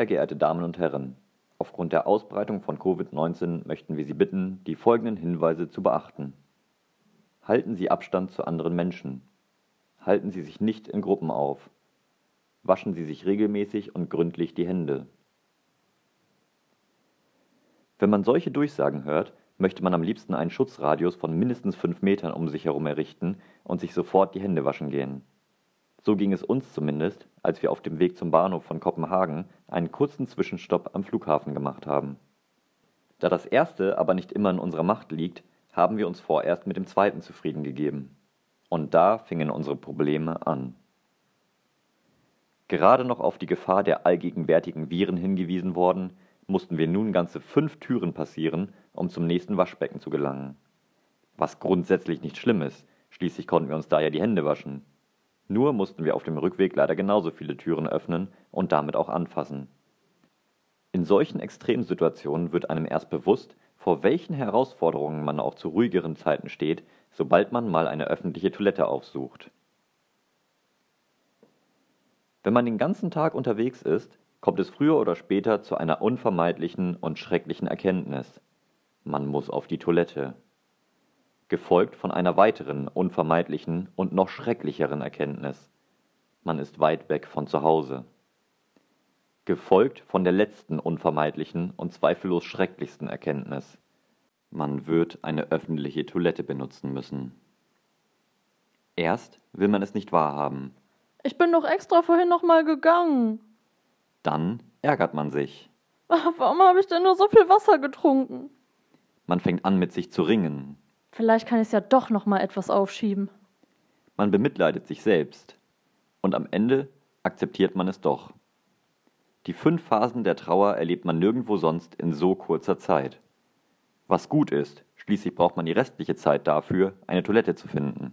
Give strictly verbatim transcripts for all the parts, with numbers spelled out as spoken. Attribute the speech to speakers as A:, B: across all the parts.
A: Sehr geehrte Damen und Herren, aufgrund der Ausbreitung von Covid neunzehn möchten wir Sie bitten, die folgenden Hinweise zu beachten. Halten Sie Abstand zu anderen Menschen. Halten Sie sich nicht in Gruppen auf. Waschen Sie sich regelmäßig und gründlich die Hände. Wenn man solche Durchsagen hört, möchte man am liebsten einen Schutzradius von mindestens fünf Metern um sich herum errichten und sich sofort die Hände waschen gehen. So ging es uns zumindest, als wir auf dem Weg zum Bahnhof von Kopenhagen einen kurzen Zwischenstopp am Flughafen gemacht haben. Da das erste aber nicht immer in unserer Macht liegt, haben wir uns vorerst mit dem zweiten zufrieden gegeben. Und da fingen unsere Probleme an. Gerade noch auf die Gefahr der allgegenwärtigen Viren hingewiesen worden, mussten wir nun ganze fünf Türen passieren, um zum nächsten Waschbecken zu gelangen. Was grundsätzlich nicht schlimm ist, schließlich konnten wir uns da ja die Hände waschen. Nur mussten wir auf dem Rückweg leider genauso viele Türen öffnen und damit auch anfassen. In solchen Extremsituationen wird einem erst bewusst, vor welchen Herausforderungen man auch zu ruhigeren Zeiten steht, sobald man mal eine öffentliche Toilette aufsucht. Wenn man den ganzen Tag unterwegs ist, kommt es früher oder später zu einer unvermeidlichen und schrecklichen Erkenntnis: Man muss auf die Toilette. Gefolgt von einer weiteren, unvermeidlichen und noch schrecklicheren Erkenntnis: Man ist weit weg von zu Hause. Gefolgt von der letzten unvermeidlichen und zweifellos schrecklichsten Erkenntnis: Man wird eine öffentliche Toilette benutzen müssen. Erst will man es nicht wahrhaben.
B: Ich bin doch extra vorhin noch mal gegangen.
A: Dann ärgert man sich.
B: Warum habe ich denn nur so viel Wasser getrunken?
A: Man fängt an, mit sich zu ringen.
B: Vielleicht kann ich es ja doch noch mal etwas aufschieben.
A: Man bemitleidet sich selbst. Und am Ende akzeptiert man es doch. Die fünf Phasen der Trauer erlebt man nirgendwo sonst in so kurzer Zeit. Was gut ist, schließlich braucht man die restliche Zeit dafür, eine Toilette zu finden.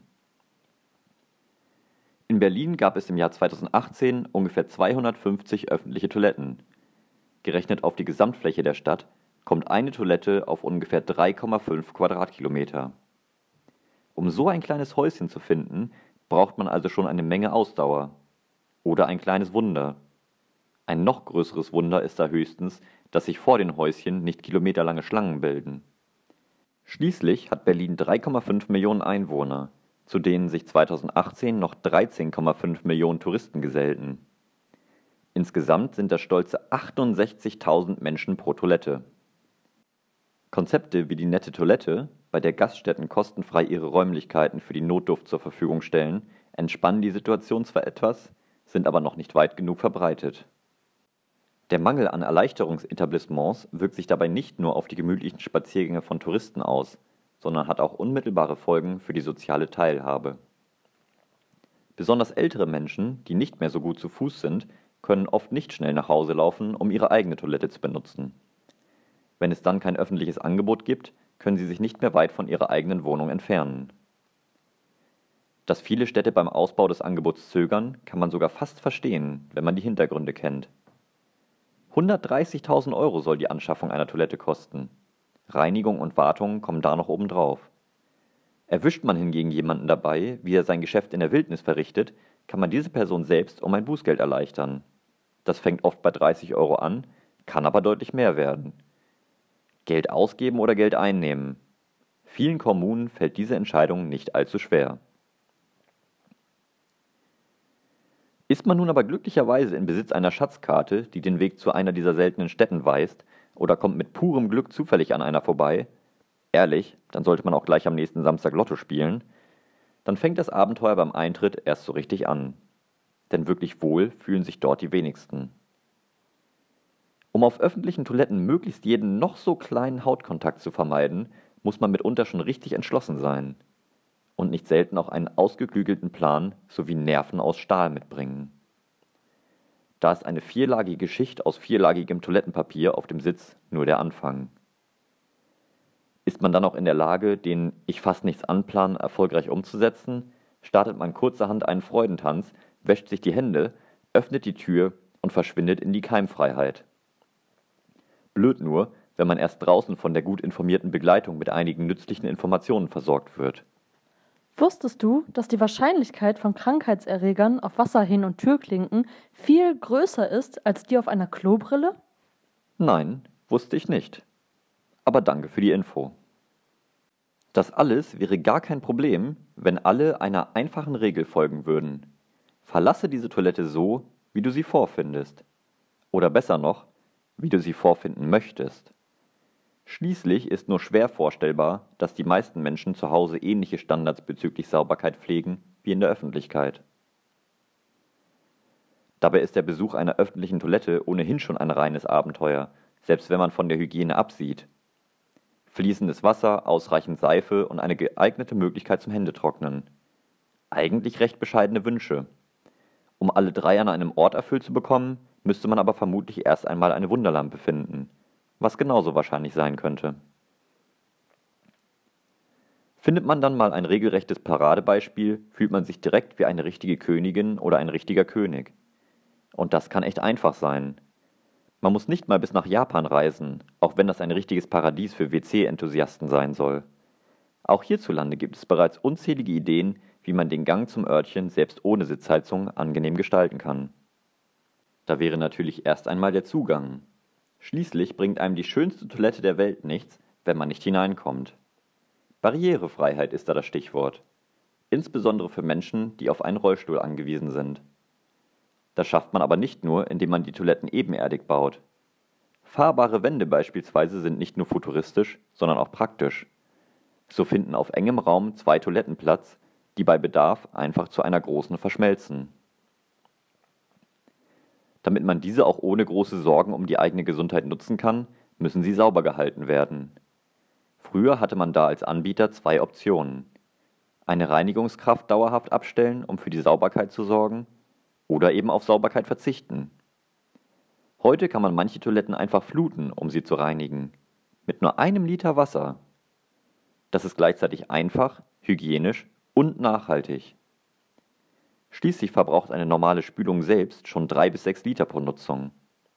A: In Berlin gab es im Jahr zweitausendachtzehn ungefähr zweihundertfünfzig öffentliche Toiletten. Gerechnet auf die Gesamtfläche der Stadt kommt eine Toilette auf ungefähr drei Komma fünf Quadratkilometer. Um so ein kleines Häuschen zu finden, braucht man also schon eine Menge Ausdauer. Oder ein kleines Wunder. Ein noch größeres Wunder ist da höchstens, dass sich vor den Häuschen nicht kilometerlange Schlangen bilden. Schließlich hat Berlin drei Komma fünf Millionen Einwohner, zu denen sich zweitausendachtzehn noch dreizehn Komma fünf Millionen Touristen gesellten. Insgesamt sind das stolze achtundsechzigtausend Menschen pro Toilette. Konzepte wie die nette Toilette, bei der Gaststätten kostenfrei ihre Räumlichkeiten für die Notdurft zur Verfügung stellen, entspannen die Situation zwar etwas, sind aber noch nicht weit genug verbreitet. Der Mangel an Erleichterungsetablissements wirkt sich dabei nicht nur auf die gemütlichen Spaziergänge von Touristen aus, sondern hat auch unmittelbare Folgen für die soziale Teilhabe. Besonders ältere Menschen, die nicht mehr so gut zu Fuß sind, können oft nicht schnell nach Hause laufen, um ihre eigene Toilette zu benutzen. Wenn es dann kein öffentliches Angebot gibt, können sie sich nicht mehr weit von ihrer eigenen Wohnung entfernen. Dass viele Städte beim Ausbau des Angebots zögern, kann man sogar fast verstehen, wenn man die Hintergründe kennt. hundertdreißigtausend Euro soll die Anschaffung einer Toilette kosten. Reinigung und Wartung kommen da noch obendrauf. Erwischt man hingegen jemanden dabei, wie er sein Geschäft in der Wildnis verrichtet, kann man diese Person selbst um ein Bußgeld erleichtern. Das fängt oft bei dreißig Euro an, kann aber deutlich mehr werden. Geld ausgeben oder Geld einnehmen. Vielen Kommunen fällt diese Entscheidung nicht allzu schwer. Ist man nun aber glücklicherweise in Besitz einer Schatzkarte, die den Weg zu einer dieser seltenen Stätten weist, oder kommt mit purem Glück zufällig an einer vorbei, ehrlich, dann sollte man auch gleich am nächsten Samstag Lotto spielen, dann fängt das Abenteuer beim Eintritt erst so richtig an. Denn wirklich wohl fühlen sich dort die wenigsten. Um auf öffentlichen Toiletten möglichst jeden noch so kleinen Hautkontakt zu vermeiden, muss man mitunter schon richtig entschlossen sein. Und nicht selten auch einen ausgeklügelten Plan sowie Nerven aus Stahl mitbringen. Da ist eine vierlagige Schicht aus vierlagigem Toilettenpapier auf dem Sitz nur der Anfang. Ist man dann auch in der Lage, den Ich fass nichts an Plan erfolgreich umzusetzen, startet man kurzerhand einen Freudentanz, wäscht sich die Hände, öffnet die Tür und verschwindet in die Keimfreiheit. Blöd nur, wenn man erst draußen von der gut informierten Begleitung mit einigen nützlichen Informationen versorgt wird.
B: Wusstest du, dass die Wahrscheinlichkeit von Krankheitserregern auf Wasserhähnen und Türklinken viel größer ist als die auf einer Klobrille?
A: Nein, wusste ich nicht. Aber danke für die Info. Das alles wäre gar kein Problem, wenn alle einer einfachen Regel folgen würden. Verlasse diese Toilette so, wie du sie vorfindest. Oder besser noch, wie du sie vorfinden möchtest. Schließlich ist nur schwer vorstellbar, dass die meisten Menschen zu Hause ähnliche Standards bezüglich Sauberkeit pflegen wie in der Öffentlichkeit. Dabei ist der Besuch einer öffentlichen Toilette ohnehin schon ein reines Abenteuer, selbst wenn man von der Hygiene absieht. Fließendes Wasser, ausreichend Seife und eine geeignete Möglichkeit zum Händetrocknen. Eigentlich recht bescheidene Wünsche. Um alle drei an einem Ort erfüllt zu bekommen, müsste man aber vermutlich erst einmal eine Wunderlampe finden, was genauso wahrscheinlich sein könnte. Findet man dann mal ein regelrechtes Paradebeispiel, fühlt man sich direkt wie eine richtige Königin oder ein richtiger König. Und das kann echt einfach sein. Man muss nicht mal bis nach Japan reisen, auch wenn das ein richtiges Paradies für W C-Enthusiasten sein soll. Auch hierzulande gibt es bereits unzählige Ideen, wie man den Gang zum Örtchen selbst ohne Sitzheizung angenehm gestalten kann. Da wäre natürlich erst einmal der Zugang. Schließlich bringt einem die schönste Toilette der Welt nichts, wenn man nicht hineinkommt. Barrierefreiheit ist da das Stichwort. Insbesondere für Menschen, die auf einen Rollstuhl angewiesen sind. Das schafft man aber nicht nur, indem man die Toiletten ebenerdig baut. Fahrbare Wände beispielsweise sind nicht nur futuristisch, sondern auch praktisch. So finden auf engem Raum zwei Toiletten Platz, die bei Bedarf einfach zu einer großen verschmelzen. Damit man diese auch ohne große Sorgen um die eigene Gesundheit nutzen kann, müssen sie sauber gehalten werden. Früher hatte man da als Anbieter zwei Optionen. Eine Reinigungskraft dauerhaft abstellen, um für die Sauberkeit zu sorgen, oder eben auf Sauberkeit verzichten. Heute kann man manche Toiletten einfach fluten, um sie zu reinigen. Mit nur einem Liter Wasser. Das ist gleichzeitig einfach, hygienisch und nachhaltig. Schließlich verbraucht eine normale Spülung selbst schon drei bis sechs Liter pro Nutzung.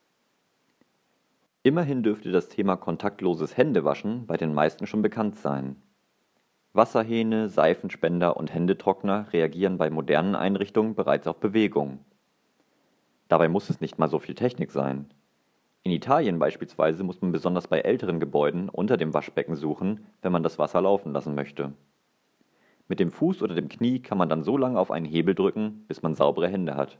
A: Immerhin dürfte das Thema kontaktloses Händewaschen bei den meisten schon bekannt sein. Wasserhähne, Seifenspender und Händetrockner reagieren bei modernen Einrichtungen bereits auf Bewegung. Dabei muss es nicht mal so viel Technik sein. In Italien beispielsweise muss man besonders bei älteren Gebäuden unter dem Waschbecken suchen, wenn man das Wasser laufen lassen möchte. Mit dem Fuß oder dem Knie kann man dann so lange auf einen Hebel drücken, bis man saubere Hände hat.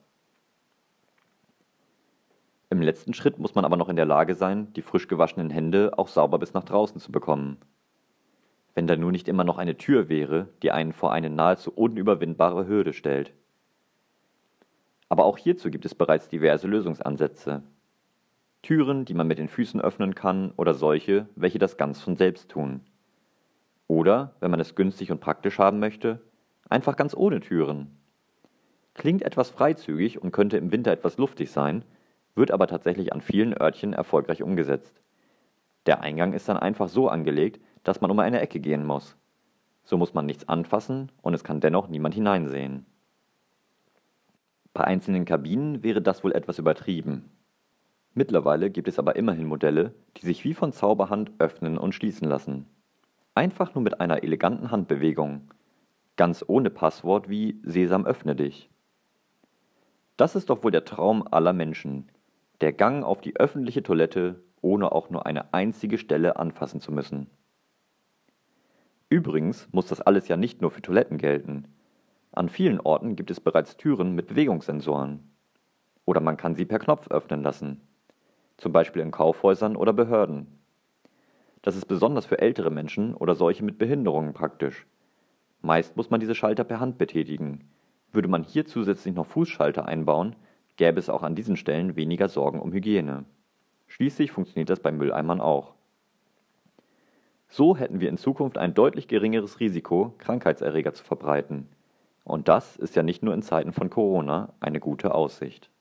A: Im letzten Schritt muss man aber noch in der Lage sein, die frisch gewaschenen Hände auch sauber bis nach draußen zu bekommen. Wenn da nur nicht immer noch eine Tür wäre, die einen vor eine nahezu unüberwindbare Hürde stellt. Aber auch hierzu gibt es bereits diverse Lösungsansätze. Türen, die man mit den Füßen öffnen kann, oder solche, welche das ganz von selbst tun. Oder, wenn man es günstig und praktisch haben möchte, einfach ganz ohne Türen. Klingt etwas freizügig und könnte im Winter etwas luftig sein, wird aber tatsächlich an vielen Örtchen erfolgreich umgesetzt. Der Eingang ist dann einfach so angelegt, dass man um eine Ecke gehen muss. So muss man nichts anfassen und es kann dennoch niemand hineinsehen. Bei einzelnen Kabinen wäre das wohl etwas übertrieben. Mittlerweile gibt es aber immerhin Modelle, die sich wie von Zauberhand öffnen und schließen lassen. Einfach nur mit einer eleganten Handbewegung. Ganz ohne Passwort wie Sesam öffne dich. Das ist doch wohl der Traum aller Menschen. Der Gang auf die öffentliche Toilette, ohne auch nur eine einzige Stelle anfassen zu müssen. Übrigens muss das alles ja nicht nur für Toiletten gelten. An vielen Orten gibt es bereits Türen mit Bewegungssensoren. Oder man kann sie per Knopf öffnen lassen. Zum Beispiel in Kaufhäusern oder Behörden. Das ist besonders für ältere Menschen oder solche mit Behinderungen praktisch. Meist muss man diese Schalter per Hand betätigen. Würde man hier zusätzlich noch Fußschalter einbauen, gäbe es auch an diesen Stellen weniger Sorgen um Hygiene. Schließlich funktioniert das bei Mülleimern auch. So hätten wir in Zukunft ein deutlich geringeres Risiko, Krankheitserreger zu verbreiten. Und das ist ja nicht nur in Zeiten von Corona eine gute Aussicht.